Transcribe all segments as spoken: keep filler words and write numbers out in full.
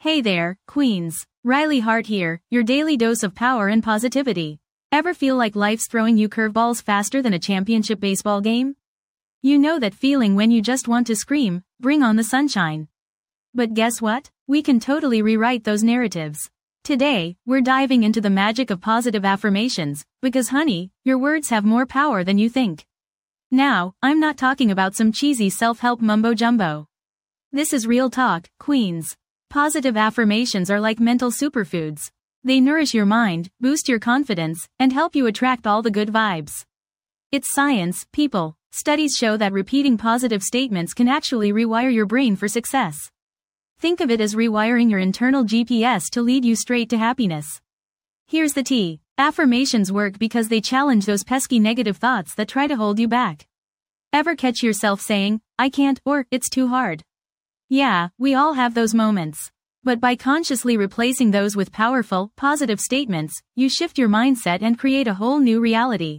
Hey there, Queens. Riley Hart here, your daily dose of power and positivity. Ever feel like life's throwing you curveballs faster than a championship baseball game? You know that feeling when you just want to scream, "Bring on the sunshine." But guess what? We can totally rewrite those narratives. Today, we're diving into the magic of positive affirmations, because honey, your words have more power than you think. Now, I'm not talking about some cheesy self-help mumbo-jumbo. This is real talk, Queens. Positive affirmations are like mental superfoods. They nourish your mind, boost your confidence, and help you attract all the good vibes. It's science, people. Studies show that repeating positive statements can actually rewire your brain for success. Think of it as rewiring your internal G P S to lead you straight to happiness. Here's the tea. Affirmations work because they challenge those pesky negative thoughts that try to hold you back. Ever catch yourself saying, "I can't," or "it's too hard"? Yeah, we all have those moments. But by consciously replacing those with powerful, positive statements, you shift your mindset and create a whole new reality.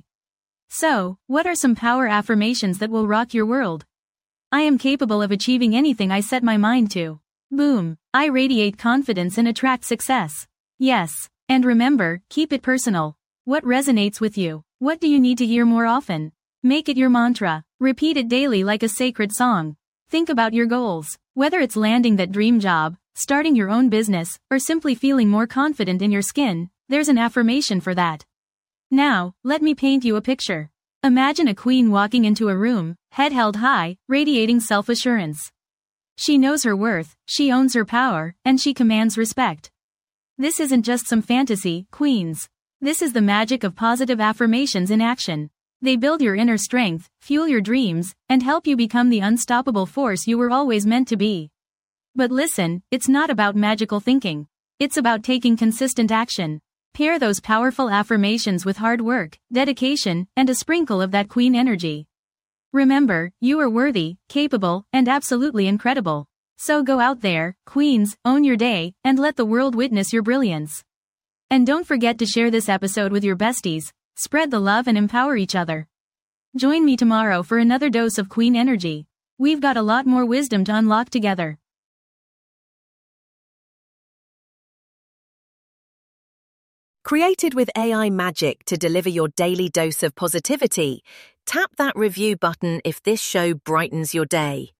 So, what are some power affirmations that will rock your world? I am capable of achieving anything I set my mind to. Boom. I radiate confidence and attract success. Yes. And remember, keep it personal. What resonates with you? What do you need to hear more often? Make it your mantra. Repeat it daily like a sacred song. Think about your goals. Whether it's landing that dream job, starting your own business, or simply feeling more confident in your skin, there's an affirmation for that. Now, let me paint you a picture. Imagine a queen walking into a room, head held high, radiating self-assurance. She knows her worth, she owns her power, and she commands respect. This isn't just some fantasy, Queens. This is the magic of positive affirmations in action. They build your inner strength, fuel your dreams, and help you become the unstoppable force you were always meant to be. But listen, it's not about magical thinking. It's about taking consistent action. Pair those powerful affirmations with hard work, dedication, and a sprinkle of that queen energy. Remember, you are worthy, capable, and absolutely incredible. So go out there, Queens, own your day, and let the world witness your brilliance. And don't forget to share this episode with your besties. Spread the love and empower each other. Join me tomorrow for another dose of queen energy. We've got a lot more wisdom to unlock together. Created with A I magic to deliver your daily dose of positivity, tap that review button if this show brightens your day.